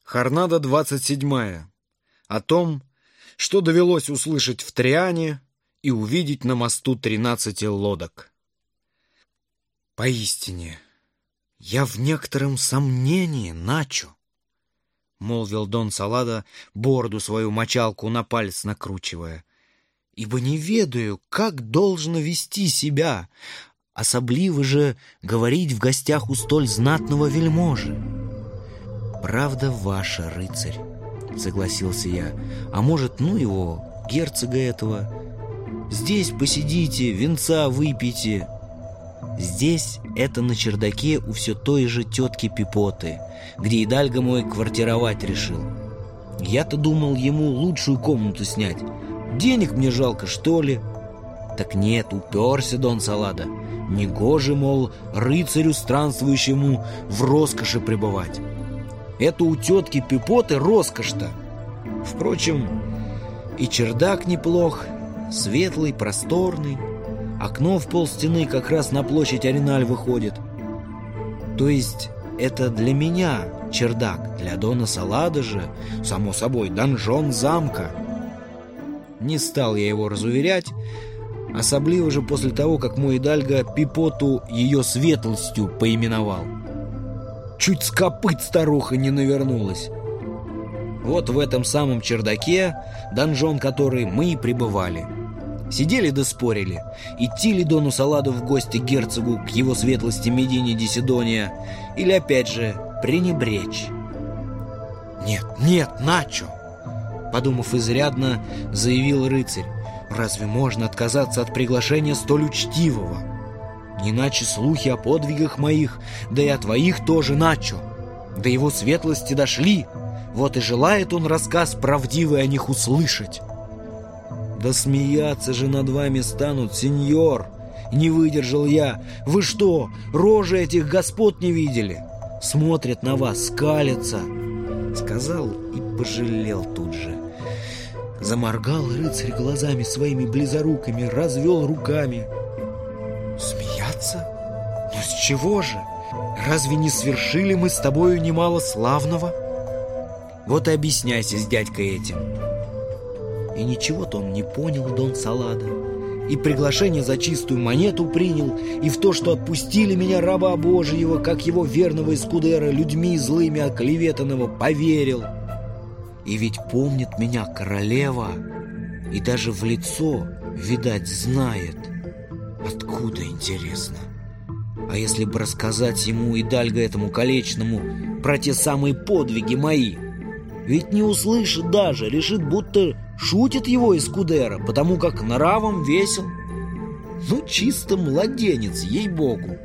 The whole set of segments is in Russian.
Хорнада 27. О том, что довелось услышать в Триане и увидеть на мосту 13 лодок. «Поистине, я в некотором сомнении, Начо», — молвил Дон Саладо, бороду свою мочалку на палец накручивая, «ибо не ведаю, как должно вести себя, особливо же говорить в гостях у столь знатного вельможи». «Правда ваша, рыцарь», — согласился я. «А может, ну его, герцога этого? Здесь посидите, винца выпейте». Здесь это на чердаке у все той же тетки Пипоты, где Идальго мой квартировать решил. Я-то думал ему лучшую комнату снять. Денег мне жалко, что ли? Так нет, уперся Дон Саладо. Негоже, мол, рыцарю странствующему в роскоши пребывать. Это у тетки Пипоты роскошь-то. Впрочем, и чердак неплох, светлый, просторный. Окно в полстены как раз на площадь Ареналь выходит. То есть это для меня чердак, для Дона Саладо же, само собой, донжон замка. Не стал я его разуверять, особливо же после того, как мой Идальго Пипоту ее светлостью поименовал. Чуть с копыт старуха не навернулась. Вот в этом самом чердаке, донжон который, мы и пребывали. Сидели да спорили, идти ли Дону Саладо в гости герцогу к его светлости Медине ди Сидония, или опять же пренебречь. «Нет, нет, Начо!» — подумав изрядно, заявил рыцарь. «Разве можно отказаться от приглашения столь учтивого? Не иначе слухи о подвигах моих, да и о твоих тоже, Начо. До его светлости дошли, вот и желает он рассказ правдивый о них услышать». «Да смеяться же над вами станут, сеньор!» Не выдержал я. «Вы что, рожи этих господ не видели? Смотрят на вас, скалятся!» Сказал и пожалел тут же. Заморгал рыцарь глазами своими близорукими, развел руками. «Смеяться? Но с чего же? Разве не свершили мы с тобою немало славного? Вот и объясняйся с дядькой этим». И ничего-то он не понял, Дон Саладо. И приглашение за чистую монету принял, и в то, что отпустили меня, раба Божьего, как его верного эскудера, людьми злыми оклеветанного, поверил. И ведь помнит меня королева, и даже в лицо, видать, знает. Откуда, интересно? А если бы рассказать ему, Идальго этому колечному, про те самые подвиги мои? Ведь не услышит даже, решит, будто шутит его эскудера, потому как нравом весел. Ну, чисто младенец, ей-богу.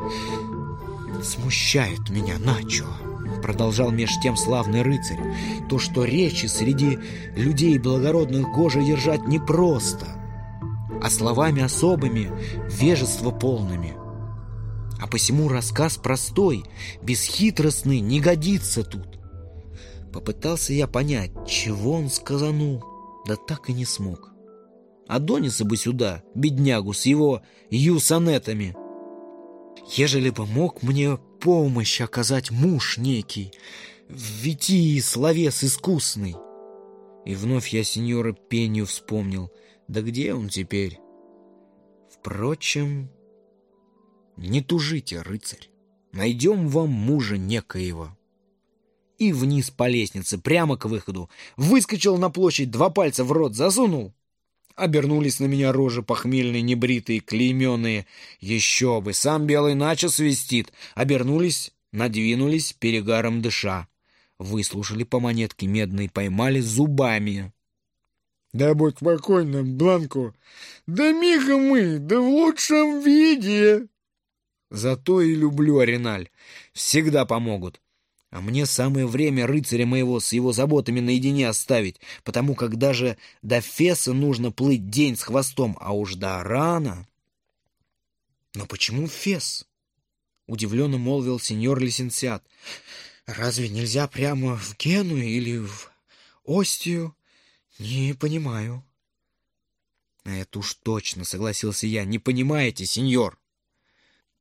«Смущает меня, Начо», — продолжал меж тем славный рыцарь, «то, что речи среди людей благородных гоже держать непросто, а словами особыми, вежество полными. А посему рассказ простой, бесхитростный, не годится тут». Попытался я понять, чего он сказанул, да так и не смог. Адониса бы сюда, беднягу, с его юсонетами. Ежели бы мог мне помощь оказать муж некий, в витии словес искусный. И вновь я сеньора Пенью вспомнил. Да где он теперь? Впрочем, не тужите, рыцарь. Найдем вам мужа некоего. И вниз по лестнице, прямо к выходу. Выскочил на площадь, 2 пальца в рот засунул. Обернулись на меня рожи похмельные, небритые, клейменные. Еще бы, сам белый Начо свистит. Обернулись, надвинулись, перегаром дыша. Выслушали по монетке медной, поймали зубами. «Да будь спокойна, Бланко. Да мига мы, да в лучшем виде». Зато и люблю, Ареналь. Всегда помогут. А мне самое время рыцаря моего с его заботами наедине оставить, потому как даже до Феса нужно плыть день с хвостом, а уж до Арана. Но почему Фес? Удивленно молвил сеньор Лисенсиат. Разве нельзя прямо в Геную или в Остию? Не понимаю. Это уж точно, согласился я. Не понимаете, сеньор?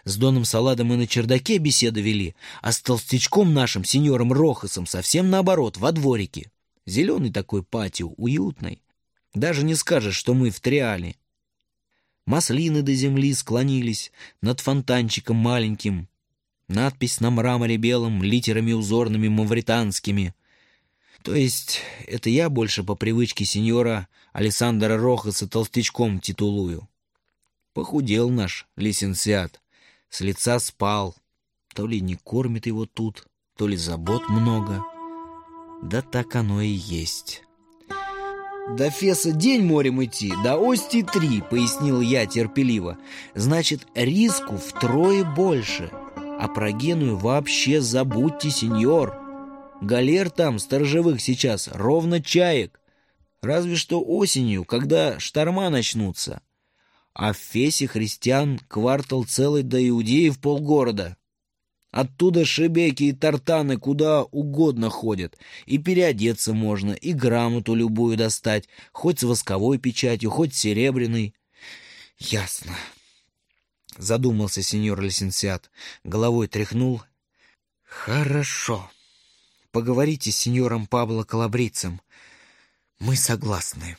С Доном Саладо мы на чердаке беседы вели, а с толстячком нашим, сеньором Рохасом, совсем наоборот, во дворике. Зеленый такой патио, уютный. Даже не скажешь, что мы в Триале. Маслины до земли склонились над фонтанчиком маленьким. Надпись на мраморе белом литерами узорными мавританскими. То есть это я больше по привычке сеньора Алессандро Рохаса толстячком титулую. Похудел наш лисенциат, с лица спал. То ли не кормит его тут, то ли забот много. Да так оно и есть. «До Феса день морем идти, до Ости 3», — пояснил я терпеливо. «Значит, риску втрое больше. А про Геную вообще забудьте, сеньор. Галер там, сторожевых сейчас, ровно чаек. Разве что осенью, когда шторма начнутся. А в Фесе христиан квартал целый до Иудеев полгорода. Оттуда шебеки и тартаны куда угодно ходят. И переодеться можно, и грамоту любую достать, хоть с восковой печатью, хоть серебряной». «Ясно», — задумался сеньор лисенциат, головой тряхнул. «Хорошо. Поговорите с сеньором Пабло Калабрийцем. Мы согласны».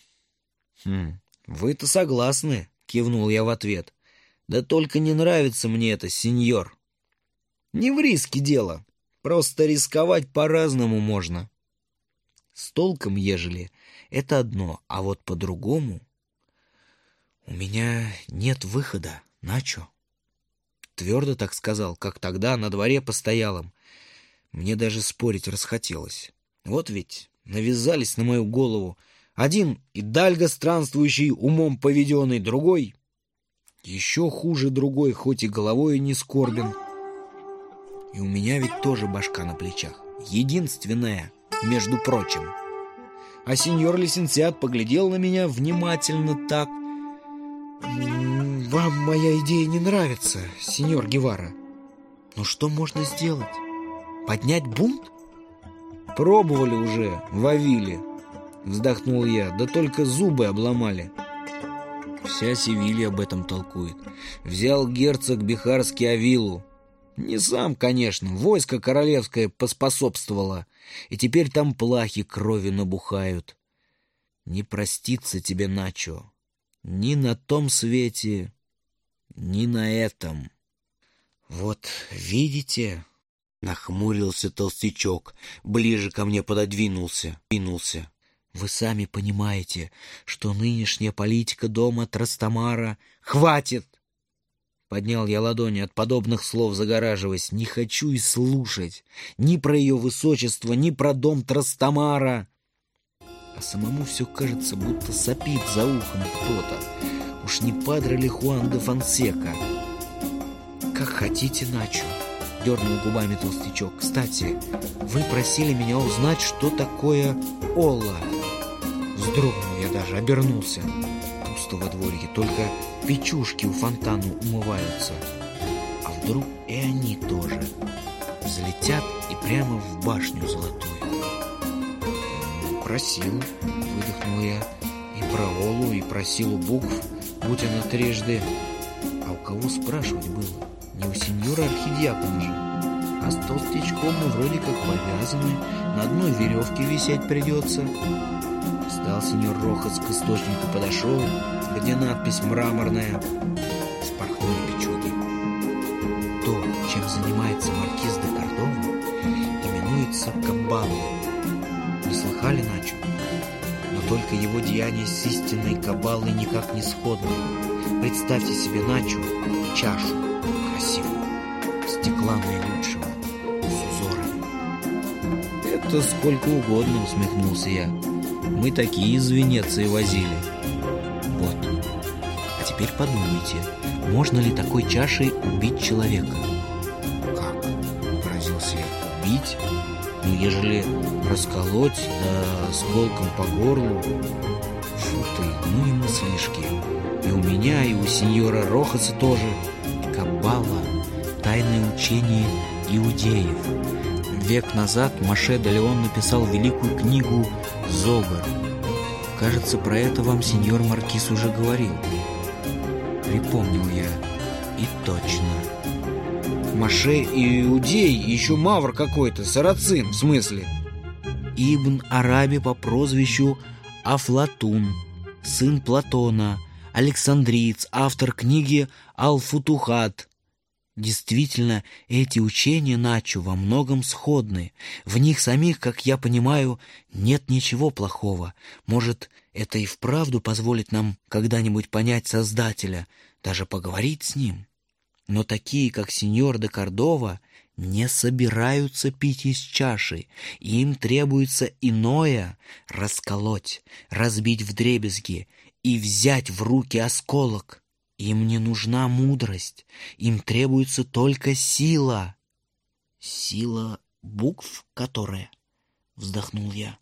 «Вы-то согласны», — кивнул я в ответ. «Да только не нравится мне это, сеньор. Не в риске дело, просто рисковать по-разному можно. С толком, ежели, это одно, а вот по-другому. У меня нет выхода, Начо». Твердо так сказал, как тогда на дворе постоялом. Мне даже спорить расхотелось. Вот ведь навязались на мою голову. Один идальго странствующий, умом поведенный, другой еще хуже другой, хоть и головой не скорбен. И у меня ведь тоже башка на плечах. Единственная, между прочим. А сеньор лисенциат поглядел на меня внимательно так. «Вам моя идея не нравится, сеньор Гевара. Но что можно сделать? Поднять бунт?» «Пробовали уже, Вавиле», — вздохнул я, — «да только зубы обломали. Вся Севилья об этом толкует. Взял герцог Бихарский Авилу. Не сам, конечно, войско королевское поспособствовало, и теперь там плахи крови набухают. Не простится тебе, Начо, ни на том свете, ни на этом». «Вот видите?» — нахмурился толстячок, ближе ко мне пододвинулся. «Вы сами понимаете, что нынешняя политика дома Трастамара...» «Хватит!» — поднял я ладони, от подобных слов загораживаясь. «Не хочу и слушать ни про ее высочество, ни про дом Трастамара». А самому все кажется, будто сопит за ухом кто-то. Уж не падре ли Хуан де Фонсека? «Как хотите, Начо», — дернул губами толстячок. «Кстати, вы просили меня узнать, что такое Олла». Вздрогнул я даже, обернулся. Пусто во дворике, только печушки у фонтана умываются. А вдруг и они тоже взлетят и прямо в башню золотую? «Просил», — выдохнул я, — «и про Олу, и про силу букв, будь она трижды. А у кого спрашивать было? Не у сеньора архидиакона же. А с толстячком мы вроде как повязаны, на одной веревке висеть придется». Встал сеньор Рохас к источнику, подошел, где надпись мраморная. Спорхнули печуги. То, чем занимается маркиз де Кордова, именуется каббалой. Не слыхали, Начо? Но только его деяния с истинной каббалой никак не сходны. Представьте себе, Начо, чашу красивую, стекла наилучшего, с узорами. «Это сколько угодно», — усмехнулся я. «Мы такие из Венеции возили». «Вот. А теперь подумайте, можно ли такой чашей убить человека?» «Как?» — поразился я. «Убить? Ну, ежели расколоть, да с колком по горлу...» Фу ты, ну и мыслишки. И у меня, и у сеньора Рохаса тоже. Каббала — тайное учение иудеев. Век назад Моше де Леон написал великую книгу «Зогар». Кажется, про это вам сеньор маркиз уже говорил. Припомнил я. И точно. Моше иудей, еще мавр какой-то, сарацин, в смысле. Ибн Араби по прозвищу Афлатун, сын Платона, александриец, автор книги Аль-Футухат. Действительно, эти учения Начо во многом сходны. В них самих, как я понимаю, нет ничего плохого. Может, это и вправду позволит нам когда-нибудь понять Создателя, даже поговорить с Ним. Но такие, как сеньор де Кордова, не собираются пить из чаши. Им требуется иное — расколоть, разбить вдребезги и взять в руки осколок. Им не нужна мудрость, им требуется только сила. Сила букв, которая? Вздохнул я.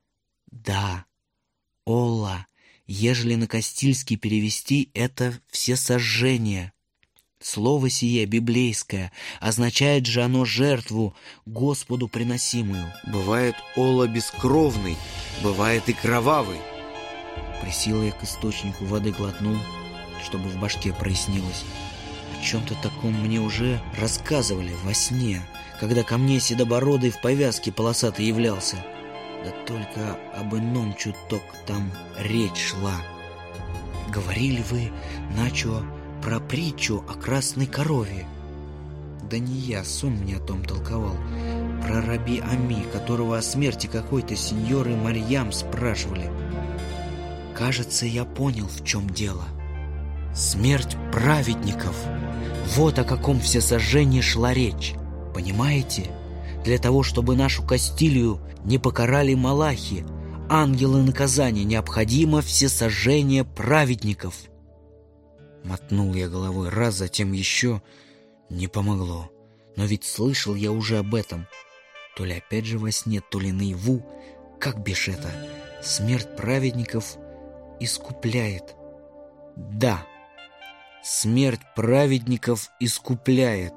Да, Олла, ежели на кастильский перевести, это всесожжение. Слово сие библейское, означает же оно жертву Господу приносимую. Бывает Олла бескровный, бывает и кровавый. Присел я к источнику, воды глотнул, чтобы в башке прояснилось. О чем-то таком мне уже рассказывали во сне, когда ко мне седобородый в повязке полосатый являлся. Да только об ином чуток там речь шла. Говорили вы, Начо, про притчу о красной корове. Да не я, сон мне о том толковал. Про раби Ами, которого о смерти какой-то сеньоры Марьям спрашивали. Кажется, я понял, в чем дело. Смерть праведников. Вот о каком всесожжении шла речь. Понимаете? Для того, чтобы нашу Кастилию не покарали малахи, ангелы наказания, необходимо всесожжение праведников. Мотнул я головой раз, затем еще. Не помогло. Но ведь слышал я уже об этом. То ли опять же во сне, то ли наяву. Как бишь это? Смерть праведников искупляет. Да. Смерть праведников искупляет.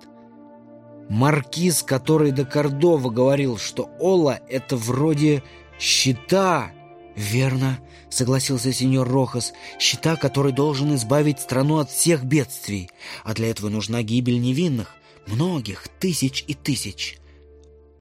Маркиз, который до Кордова говорил, что Олла — это вроде щита. Верно, согласился сеньор Рохас. Щита, который должен избавить страну от всех бедствий. А для этого нужна гибель невинных, многих, тысяч и тысяч.